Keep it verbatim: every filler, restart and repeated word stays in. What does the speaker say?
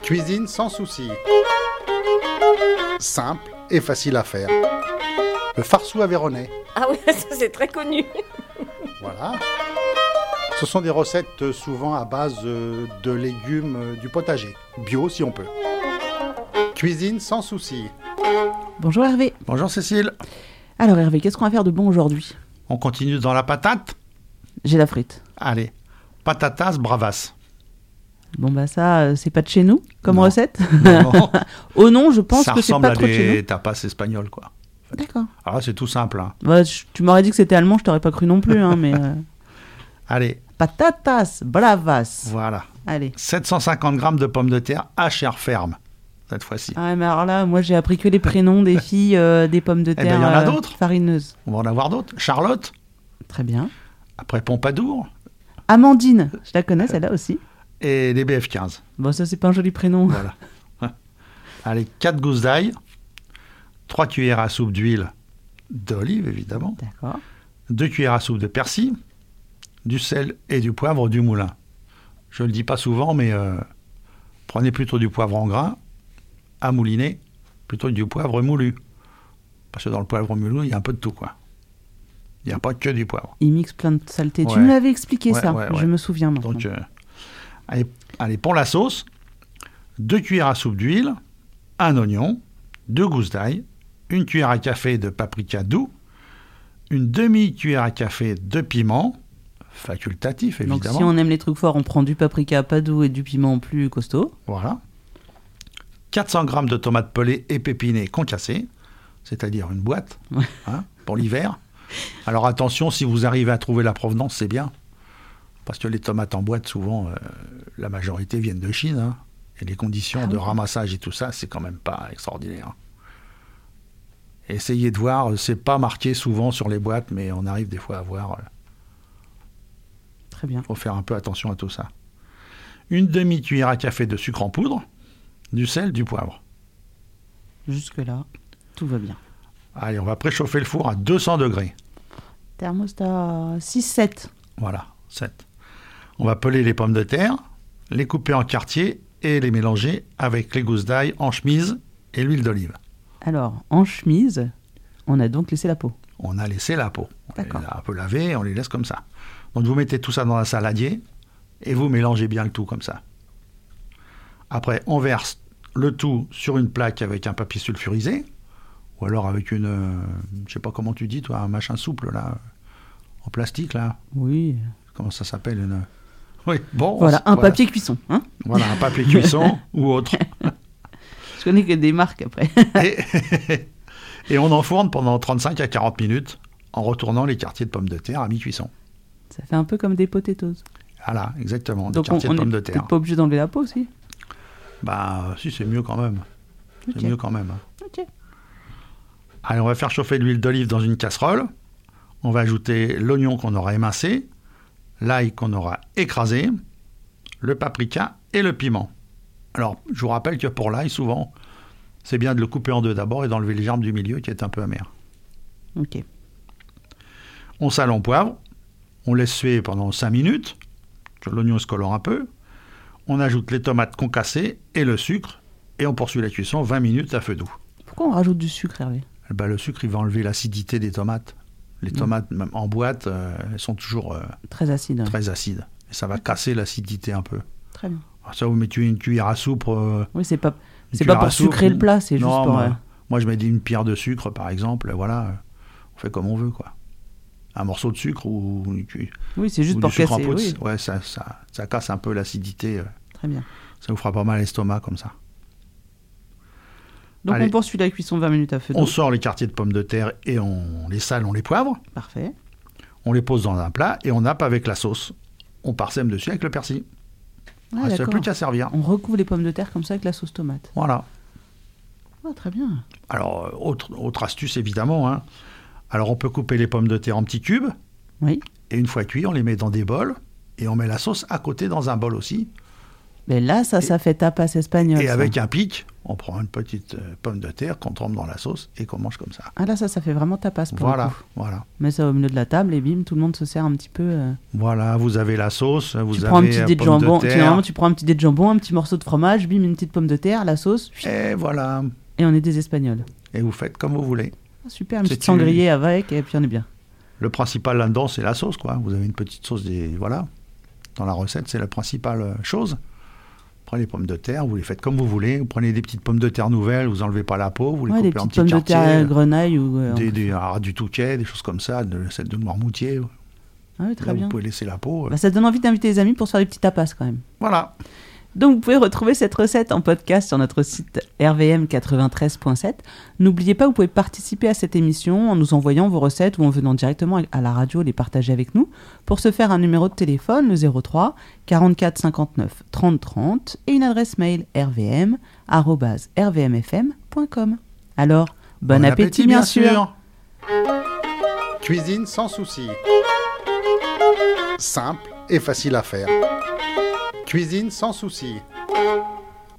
Cuisine sans souci. Simple et facile à faire. Le farceau aveyronnais. Ah oui, ça c'est très connu. Voilà. Ce sont des recettes souvent à base de légumes du potager. Bio si on peut. Cuisine sans souci. Bonjour Hervé. Bonjour Cécile. Alors Hervé, qu'est-ce qu'on va faire de bon aujourd'hui ? On continue dans la patate ? J'ai la frite. Allez, patatas bravas. Bon bah ça, euh, c'est pas de chez nous comme Non. recette. Non, non. Oh non, je pense Ça que c'est ressemble pas à trop de chez des nous. tapas espagnols, quoi. D'accord. Alors là, c'est tout simple. Hein. Bah, je- tu m'aurais dit que c'était allemand, je t'aurais pas cru non plus. Hein, mais euh, Allez, patatas bravas. voilà. Allez. sept cent cinquante grammes de pommes de terre à chair ferme, cette fois-ci. Ah mais alors là, moi j'ai appris que les prénoms des filles euh, des pommes de ben, terre y en a euh, d'autres. farineuses. On va en avoir d'autres. Charlotte, Très bien. après Pompadour, Amandine, je la connais celle-là aussi. et les B F quinze. Bon ça c'est pas un joli prénom. Voilà. Allez, quatre gousses d'ail, trois cuillères à soupe d'huile d'olive, évidemment, D'accord. deux cuillères à soupe de persil, du sel et du poivre du moulin. Je ne le dis pas souvent, mais euh, prenez plutôt du poivre en grains, à mouliner, plutôt que du poivre moulu. Parce que dans le poivre moulu, il y a un peu de tout, quoi. Il n'y a pas que du poivre. Il mixe plein de saletés. Tu Ouais. me l'avais expliqué Ouais, ça, ouais, je ouais. me souviens maintenant. Donc, euh, allez, allez, pour la sauce, deux cuillères à soupe d'huile, un oignon, deux gousses d'ail, une cuillère à café de paprika doux, une demi-cuillère à café de piment, facultatif Donc évidemment. si on aime les trucs forts, on prend du paprika pas doux et du piment plus costaud. Voilà. quatre cents grammes de tomates pelées épinées concassées, c'est-à-dire une boîte, Ouais. hein, pour l'hiver. Alors attention, si vous arrivez à trouver la provenance, c'est bien. Parce que les tomates en boîte, souvent, euh, la majorité viennent de Chine. Hein, et les conditions Ah de oui. ramassage et tout ça, c'est quand même pas extraordinaire. Essayez de voir, c'est pas marqué souvent sur les boîtes, mais on arrive des fois à voir. Très bien. Il faut faire un peu attention à tout ça. Une demi-cuillère à café de sucre en poudre, du sel, du poivre. Jusque-là, tout va bien. Allez, on va préchauffer le four à deux cents degrés. Thermostat six sept. Voilà, sept. On va peler les pommes de terre, les couper en quartiers et les mélanger avec les gousses d'ail en chemise et l'huile d'olive. Alors, en chemise, on a donc laissé la peau. On a laissé la peau. On D'accord. les a un peu lavées, on les laisse comme ça. Donc vous mettez tout ça dans un saladier et vous mélangez bien le tout comme ça. Après, on verse le tout sur une plaque avec un papier sulfurisé ou alors avec une, euh, je sais pas comment tu dis toi, un machin souple là, en plastique là. Oui. Comment ça s'appelle une... Oui, bon. Voilà, on- un papier cuisson. Hein Voilà, un papier cuisson ou autre. Je connais que des marques après. Et, et on enfourne pendant trente-cinq à quarante minutes en retournant les quartiers de pommes de terre à mi-cuisson. Ça fait un peu comme des potatoes. Voilà, exactement, des Donc on, quartiers on de est pommes de terre. peut-être pas obligé d'enlever la peau aussi. Bah, si, c'est mieux quand même. Ok. C'est mieux quand même. hein. Ok. Allez, on va faire chauffer de l'huile d'olive dans une casserole. On va ajouter l'oignon qu'on aura émincé, l'ail qu'on aura écrasé, le paprika et le piment. Alors, je vous rappelle que pour l'ail, souvent, c'est bien de le couper en deux d'abord et d'enlever les germes du milieu qui est un peu amer. Ok. On sale en poivre, on laisse suer pendant cinq minutes, que l'oignon se colore un peu. On ajoute les tomates concassées et le sucre, et on poursuit la cuisson vingt minutes à feu doux. Pourquoi on rajoute du sucre, Hervé ? Eh ben, le sucre, il va enlever l'acidité des tomates. Les tomates, même en boîte, euh, elles sont toujours euh, Très acide. très acides. Et ça va casser l'acidité un peu. Très bien. Alors ça, vous mettez une cuillère à soupe. euh, Oui, c'est pas, une c'est pas cuillère pour à soupe. sucrer le plat, c'est juste Non, pour. moi, euh, moi, je mets une pierre de sucre, par exemple. Voilà, euh, on fait comme on veut, quoi. Un morceau de sucre ou, une cu- Oui, c'est juste ou pour du sucre casser. en poudre. Oui, Ouais, ça, ça, ça casse un peu l'acidité. euh, très bien. Ça vous fera pas mal à l'estomac comme ça. Donc Allez. on poursuit la cuisson vingt minutes à feu doux. On sort les quartiers de pommes de terre et on les sale, on les poivre. Parfait. On les pose dans un plat et on nappe avec la sauce. On parsème dessus avec le persil. Il Ah, ne reste d'accord. plus qu'à servir. On recouvre les pommes de terre comme ça avec la sauce tomate. Voilà. Ah, très bien. Alors, euh, autre, autre astuce évidemment. hein. Alors, on peut couper les pommes de terre en petits cubes. Oui. Et une fois cuits, on les met dans des bols. Et on met la sauce à côté dans un bol aussi. Mais là, ça, Et- ça fait tapas espagnol. Et ça. avec un pic, on prend une petite euh, pomme de terre qu'on trempe dans la sauce et qu'on mange comme ça. Ah là, ça, ça fait vraiment tapas pour le Voilà, coup. voilà. Mais ça au milieu de la table et bim, tout le monde se sert un petit peu. euh, Voilà, vous avez la sauce, vous tu avez prends un petit euh, dé de pomme jambon, de tu, terre. normalement, tu prends un petit dé de jambon, un petit morceau de fromage, bim, une petite pomme de terre, la sauce, Et voilà. et on est des Espagnols. Et vous faites comme vous voulez. Ah, super, une C'est petite sangria avec, et puis on est bien. Le principal là-dedans, c'est la sauce, quoi. Vous avez une petite sauce, des... voilà. Dans la recette, c'est la principale euh, chose. Prenez les pommes de terre, vous les faites comme vous voulez. Vous prenez des petites pommes de terre nouvelles, vous enlevez pas la peau, vous les Ouais, des coupez en petites petits pommes de quartiers. terre grenaille ou. euh, des, en- des- alors, du touquet, des choses comme ça, de, celle de noirmoutier. Ah oui, très Là, bien. vous pouvez laisser la peau. euh. Bah, ça donne envie d'inviter les amis pour se faire des petits tapas quand même. Voilà. Donc vous pouvez retrouver cette recette en podcast sur notre site r v m quatre-vingt-treize point sept. N'oubliez pas, vous pouvez participer à cette émission en nous envoyant vos recettes ou en venant directement à la radio les partager avec nous. Pour ce faire, un numéro de téléphone, le zéro trois quarante-quatre cinquante-neuf trente trente et une adresse mail r v m arobase r v m f m point com. Alors, bon, appétit, bien sûr. Cuisine sans souci. Simple et facile à faire. Cuisine sans souci.